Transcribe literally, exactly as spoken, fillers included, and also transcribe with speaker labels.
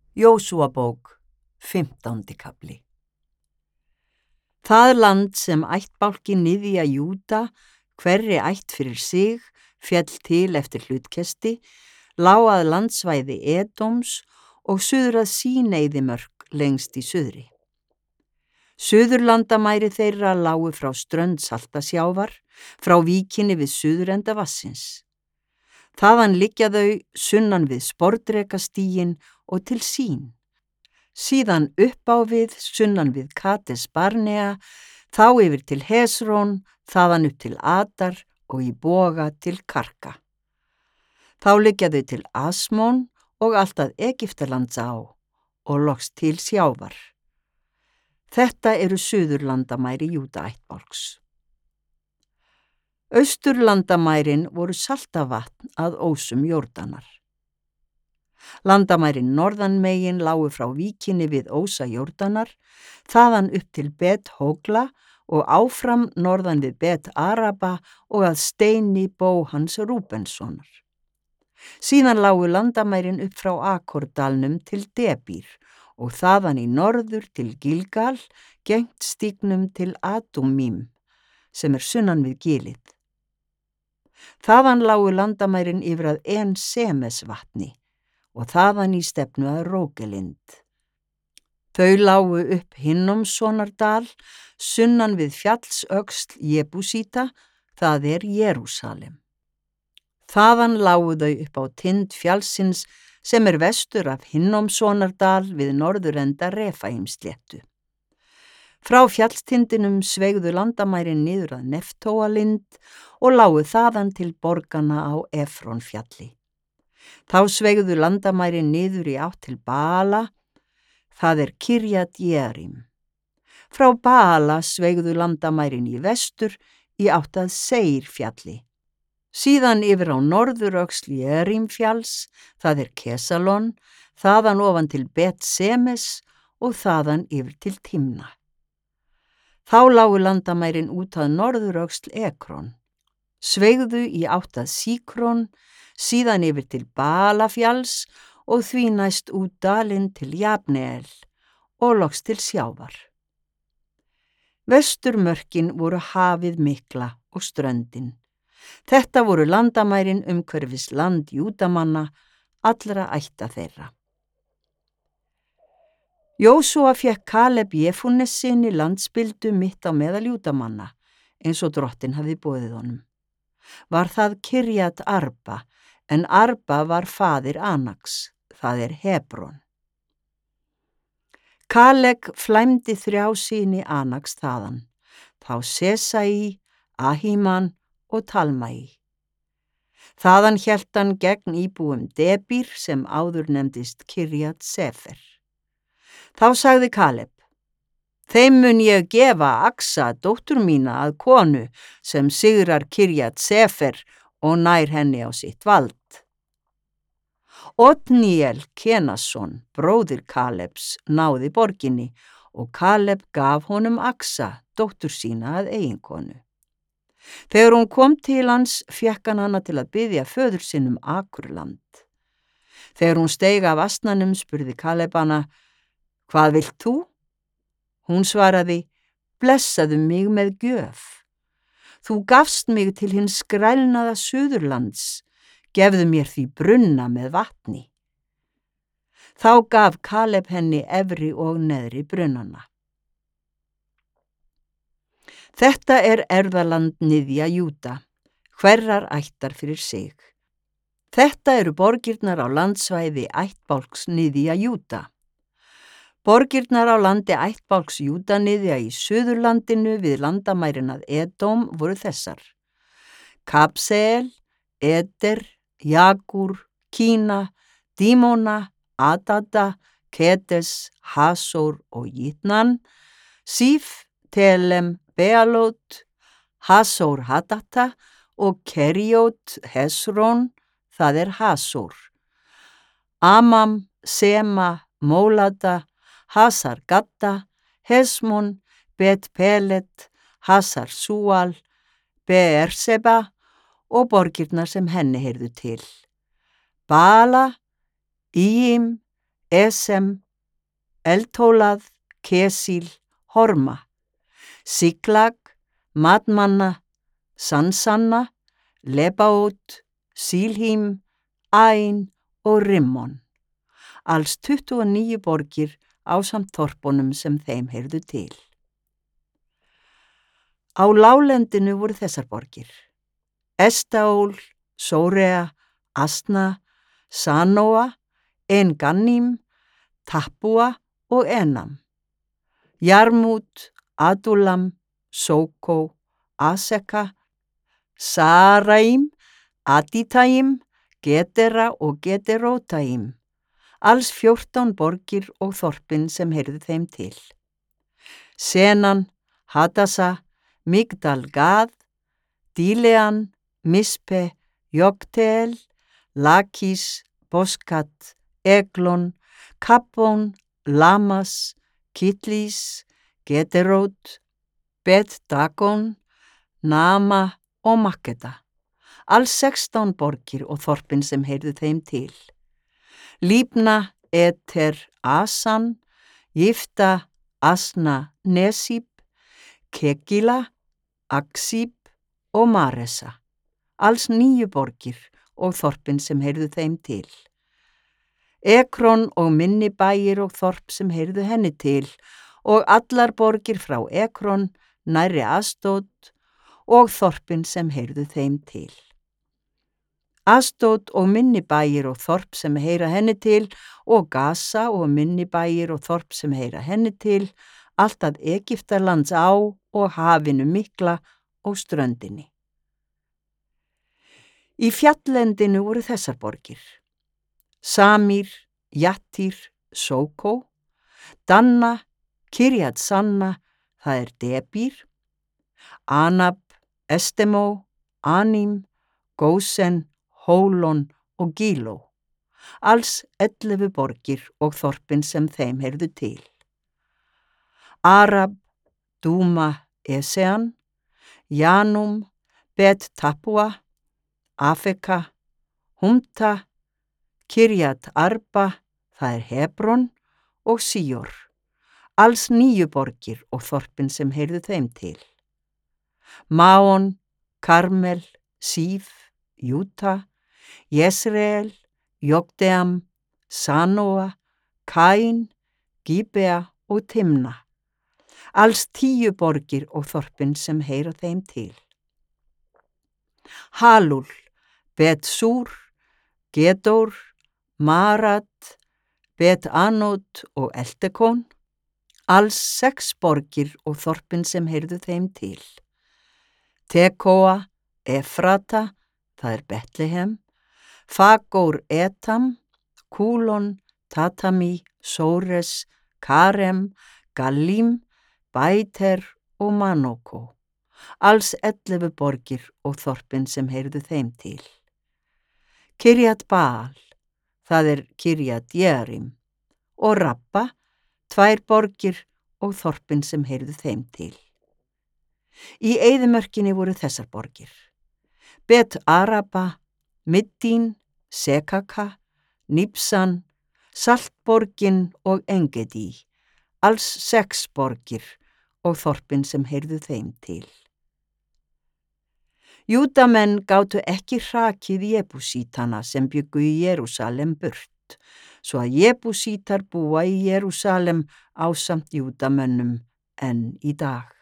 Speaker 1: Jósúabók, fimmtándi kafli. Það land sem ættbálki niðja Júda, hverri ætt fyrir sig, féll til eftir hlutkesti, lá að landsvæði Edóms og suður að Síneiðimörk lengst í suðri. Suðurlandamæri þeirra lágu frá strönd Saltasjávar, frá víkinni við suðurenda vassins. Þaðan liggja þau sunnan við Sporðrekastíginn og til Sín. Síðan upp á við sunnan við Kades Barnea, þá yfir til Hesrón, þaðan upp til Adar og í boga til Karka. Þá liggja þau til Asmón og allt að Egyptalands á og loks til sjávar. Þetta eru suðurlandamæri Júdaættbálks. Austurlandamærin voru saltavatn að ósum Jórdanar. Landamærin norðanmegin lágu frá víkinni við ósa Jórdanar, þaðan upp til Bet Hógla og áfram norðan við Bet Araba og að steini Bóhans Rúbenssonar. Síðan lágu landamærin upp frá Akordalnum til Debír og þaðan í norður til Gilgal, gengt stígnum til Adúmím, sem er sunnan við Gilið. Þaðan lágu landamærin yfir að En Semes vatni og þaðan í stefnu að Rógelind. Þau lágu upp Hinnomssonardal, sunnan við fjallsöxl Jebúsíta, það er Jerúsalem. Þaðan lágu þau upp á tind fjallsins sem er vestur af Hinnomssonardal við norðurenda Refaímsléttu. Frá fjallstindinum sveigðu landamærin niður að Neftóalind og lágu þaðan til borgana á Efrónfjalli. Þá sveigðu landamærin niður í átt til Baala, það er Kirjat Jearim. Frá Baala sveigðu landamærin í vestur í átt að Seirfjalli. Síðan yfir á norðuröxl Jearimfjalls, það er Kesalon, þaðan ofan til Bet Semes og þaðan yfir til Timna. Þá lágu landamærin út að norðuröxl Ekrón. Sveigðu í átt að Síkrón, síðan yfir til Baalafjalls og því næst út dalinn til Jabneel og loks til sjávar. Vesturmörkin voru hafið mikla og ströndin. Þetta voru landamærin umhverfis land Júdamanna, allra ætta þeirra. Jósúa fékk Kaleb Jefunnessyni landsbyldu mitt á meðal Júdamanna, eins og drottin hafði boðið honum. Var það Kirjat Arba, en Arba var faðir Anaks, það er Hebrón. Kaleb flæmdi þrjá syni Anaks þaðan, þá Sesai, Ahíman og Talmai. Þaðan hélt hann gegn íbúum Debír sem áður nefndist Kirjat Sefer. Þá sagði Kaleb: Þeim mun ég gefa Aksa, dóttur mína, að konu sem sigrar Kirjat Sefer og nær henni á sitt vald. Otníel Kenasson, bróðir Kalebs, náði borginni og Kaleb gaf honum Aksa, dóttur sína, að eiginkonu. Þegar hún kom til hans, fékk hann hana til að biðja föður sinn um Akurland. Þegar hún steig af asnanum, spurði Kaleb hana: Hvað vilt þú? Hún svaraði: Blessaðu mig með gjöf. Þú gafst mig til hins skrælnaða Suðurlands, gefðu mér því brunna með vatni. Þá gaf Kaleb henni efri og neðri brunnana. Þetta er erfðaland niðja Júda, hverrar ættar fyrir sig. Þetta eru borgirnar á landsvæði ættbálks niðja Júda. Borgirnar á landi ættbálks Júdaniðja í Suðurlandinu við landamærin að Edóm voru þessar: Kabseel, Eder, Jagur, Kína, Dímona, Adada, Kedes, Hasór og Jitnan, Síf, Telem, Bealot, Hasór Hadata og Keriót Hesrón, það er Hasór, Amam, Sema, Mólada, Hasar Gadda, Hesmon, Bet Pelet, Hasar Súal, Beerseba og borgirnar sem henni heyrðu til: Baala, Íim, Esem, Eltólað, Kesíl, Horma, Siklag, Madmanna, Sansanna, Lebaót, Sílhím, Æn og Rimmon. Alls tuttugu og níu borgir ásamt þorpunum sem þeim heyrðu til. Á láglendinu voru þessar borgir: Estaól, Sórea, Asna, Sanóa, En-Ganním, Tappúa og Enam, Jarmút, Adúlam, Sókó, Aseka, Saaraím, Adítæim, Gedera og Gederótæim, alls fjórtán borgir og þorpin sem heyrðu þeim til. Senan, Hadasa, Migdal-Gad, Dílean, Mispe, Jogteel, Lakís, Boskat, Eglon, Kabbón, Lamas, Kitlís, Gederót, Bet-Dagón, Nama og Makkeda, alls sextán borgir og þorpin sem heyrðu þeim til. Líbna, Eter, Asan, Jifta, Asna, Nesíb, Kegila, Aksíb og Maresa, alls níu borgir og þorpin sem heyrðu þeim til. Ekron og minni bæir og þorp sem heyrðu henni til, og allar borgir frá Ekron nærri Asdót og þorpin sem heyrðu þeim til. Asdót og minni bæir og þorp sem heyra henni til, og Gaza og minni bæir og þorp sem heyra henni til, allt að Egyptalands á og hafinu mikla og ströndinni. Í fjallendinu voru þessar borgir: Samír, Jattír, Sókó, Danna, Kirjat Sanna, það er Debír, Anab, Estemó, Aním, Gósen, Hólon og Gíló, alls ellefu borgir og þorpin sem þeim heyrðu til. Arab, Dúma, Esean, Janúm, Bet-Tappúa, Afeka, Humta, Kirjat Arba, það er Hebron, og Síor, alls níu borgir og þorpin sem heyrðu þeim til. Maon, Karmel, Síf, Júta, Jesreel, Jogdeam, Sanóa, Kaín, Gíbea og Timna, alls tíu borgir og þorpin sem heyra þeim til. Halúl, Bet-Súr, Gedór, Marat, Bet-Anót og Eltekón, alls sex borgir og þorpin sem heyrðu þeim til. Tekóa, Efrata, það er Betlehem, Fagór Etam, Kúlon, Tatami, Sóres, Karem, Gallím, Bæter og Manókó, alls ellefu borgir og þorpin sem heyrðu þeim til. Kirjat Baal, það er Kirjat Jearim, og Rabba, tvær borgir og þorpin sem heyrðu þeim til. Í eyðimörkinni voru þessar borgir: Bet-Araba, Middín, Sekaka, Nibsan, Saltborgin og Engedi, alls sex borgir og þorpin sem heyrðu þeim til. Júdamenn gátu ekki hrakið Jebúsítana sem bjuggu í Jerúsalem burt, svo að Jebúsítar búa í Jerúsalem ásamt Júdamönnum enn í dag.